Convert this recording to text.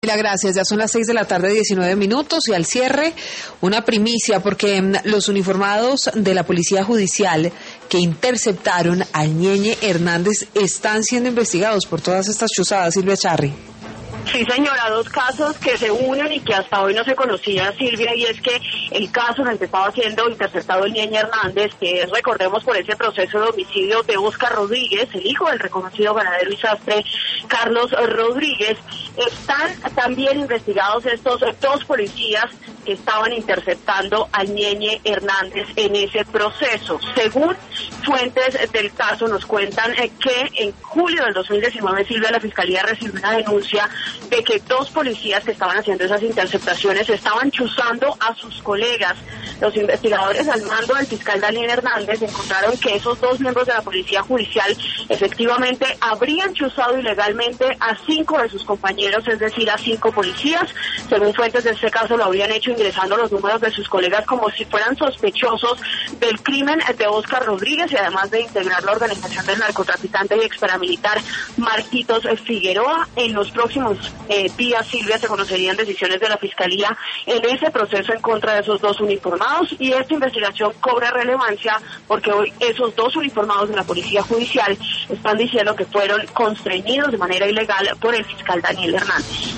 Gracias, ya son las 6 de la tarde, 19 minutos, y al cierre una primicia, porque los uniformados de la Policía Judicial que interceptaron al Ñeñe Hernández están siendo investigados por todas estas chuzadas, Silvia Charri. Sí, señora, dos casos que se unen y que hasta hoy no se conocía, Silvia, y es que el caso en el que estaba siendo interceptado el Ñeñe Hernández, que es, recordemos, por ese proceso de homicidio de Óscar Rodríguez, el hijo del reconocido ganadero y sastre Carlos Rodríguez, están también investigados estos dos policías que estaban interceptando al Ñeñe Hernández en ese proceso. Según fuentes del caso, nos cuentan que en julio del 2019, Silvia, la Fiscalía recibió una denuncia de que dos policías que estaban haciendo esas interceptaciones estaban chuzando a sus colegas. Los investigadores al mando del fiscal Daniel Hernández encontraron que esos dos miembros de la Policía Judicial efectivamente habrían chuzado ilegalmente a 5 de sus compañeros, es decir, a 5 policías. Según fuentes de este caso, lo habrían hecho ingresando los números de sus colegas como si fueran sospechosos del crimen de Óscar Rodríguez, y además de integrar la organización del narcotraficante y exparamilitar Marquitos Figueroa. En los próximos días, Silvia, se conocerían decisiones de la Fiscalía en ese proceso en contra de esos dos uniformados, y esta investigación cobra relevancia porque hoy esos dos uniformados de la Policía Judicial están diciendo que fueron constreñidos de manera ilegal por el fiscal Daniel Hernández.